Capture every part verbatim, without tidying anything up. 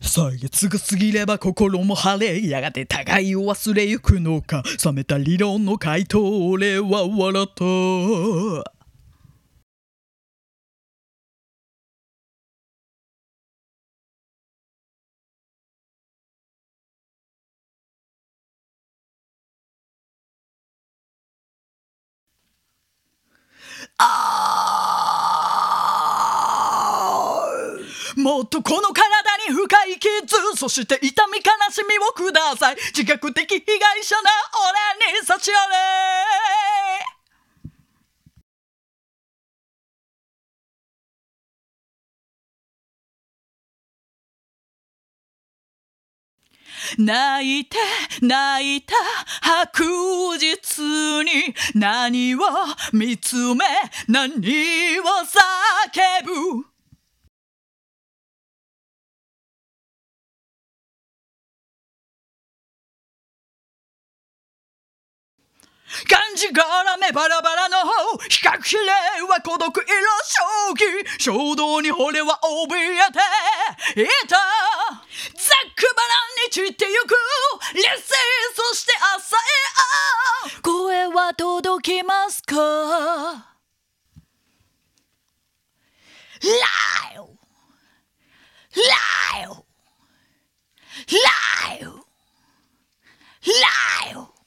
歳月が過ぎれば心も晴れ、やがて互いを忘れゆくのか。冷めた理論の回答、俺は笑った。あーもっとこの体に深い傷、そして痛み悲しみをください。自覚的被害者な俺に幸あれ。泣いて泣いた白日に何を見つめ何を叫ぶ。がんじがらめバラバラの比較比例は孤独色正気、衝動に俺は怯えていた。ざっくばらんに散ってゆく理性、そして朝へ声は届きますか。ライオライオライオライオ。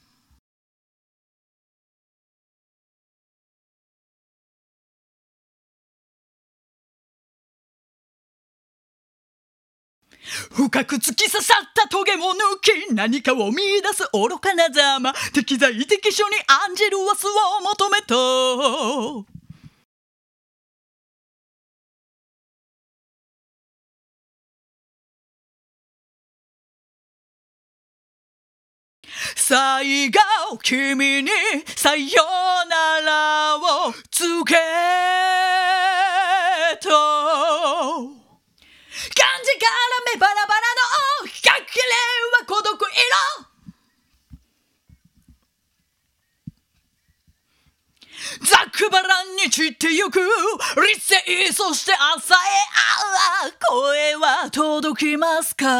深く突き刺さった棘を抜き、何かを見出す愚かなざま、適材適所に案じる明日を求めた。最後君にさよならを告げた。がんじがらめバラバラの比較比例は孤独色、ざっくばらんに散ってゆく理性、そして朝へあ声は届きますか。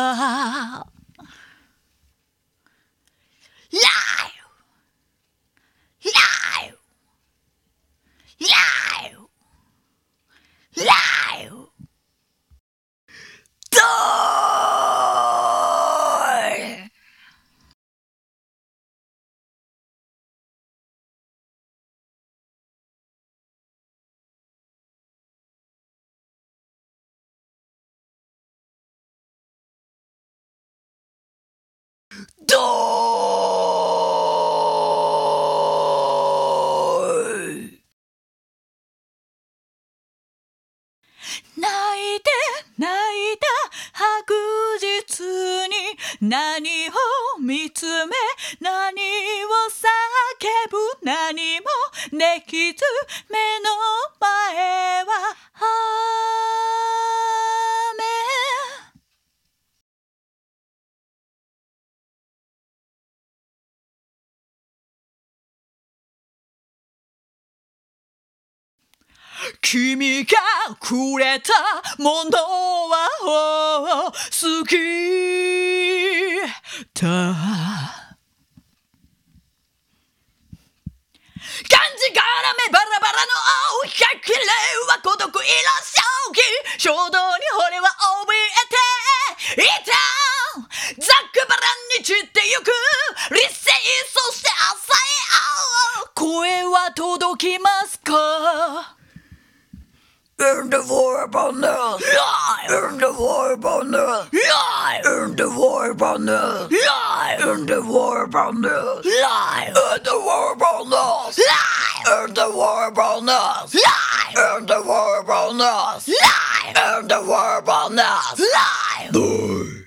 ライオライオライオライオどーい。どーい。泣いて泣いた白日に何を見つめ何を叫ぶ。何もできず目の前は雨。君がくれたものは好きだ。がんじがらめバラバラの比較比例は孤独色正気、衝動に俺は怯えていた。ざっくばらんに散ってゆく理性、そして朝へ声は届きますか。In the war upon us, in the war upon us, in the war upon us, in the war upon us, in the war upon us, in the war upon us, in the war upon us, in the war upon us,